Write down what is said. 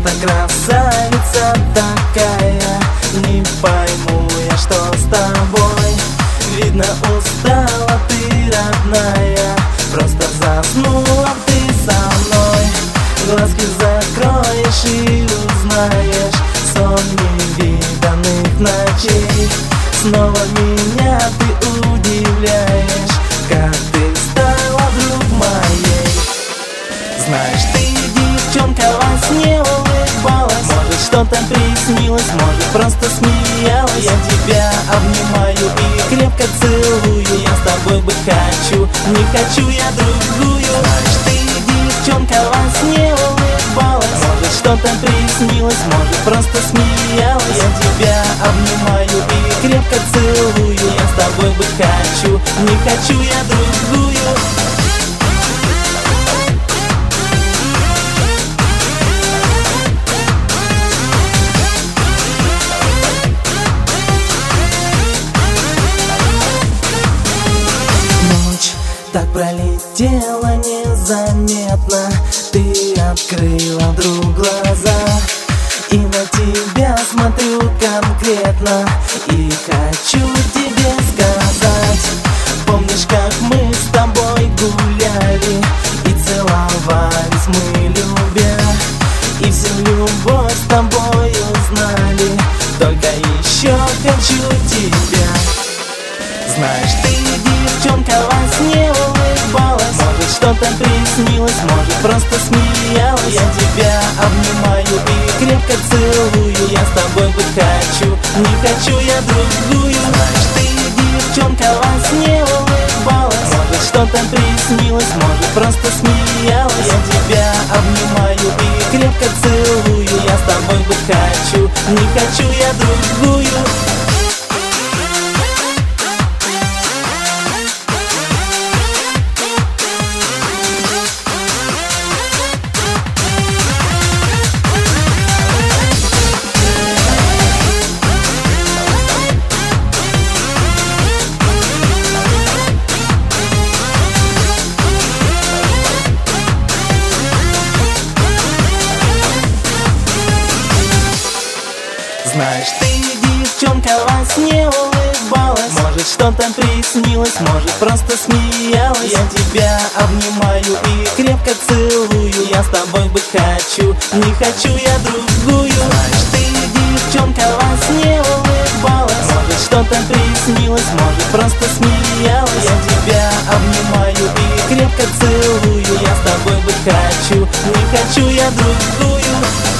Правда, красавица такая, не пойму я, что с тобой. Видно, устала ты, родная, просто заснула ты со мной. Глазки закроешь и узнаешь сон невиданных ночей. Снова меня ты удивляешь, как ты стала вдруг моей. Знаешь, ты, девчонка, во сне улыбалась. Может, что-то приснилось, может, просто смеялась. Я тебя обнимаю и крепко целую. Я с тобой быть хочу, не хочу я другую. Знаешь, ты, девчонка, во сне улыбалась. Может, что-то приснилось, может, просто смеялась. Я тебя обнимаю и крепко целую. Я с тобой быть хочу, не хочу я другую. Так пролетела незаметно, ты открыла вдруг глаза. И на тебя смотрю конкретно, и хочу тебе сказать. Помнишь, как мы с тобой гуляли и целовались мы, любя, и всю любовь с тобой узнали. Только еще хочу тебя. Знаешь, ты, девчонка, во сне улыбалась. Может, что-то приснилось, может, просто смеялась. Я тебя обнимаю и крепко целую. Я с тобой быть хочу, не хочу я другую. Знаешь, ты, девчонка, во сне улыбалась. Может, что-то приснилось, может, просто смеялась. Я тебя обнимаю и крепко целую. Я с тобой быть хочу, не хочу я другую. Знаешь, ты, девчонка, во сне улыбалась. Может, что-то приснилось, может, просто смеялась. Я тебя обнимаю и крепко целую. Я с тобой быть хочу, не хочу я другую. Знаешь, ты, девчонка, во сне улыбалась. Может, что-то приснилось, может, просто смеялась. Я тебя обнимаю и крепко целую. Я с тобой быть хочу, не хочу я другую.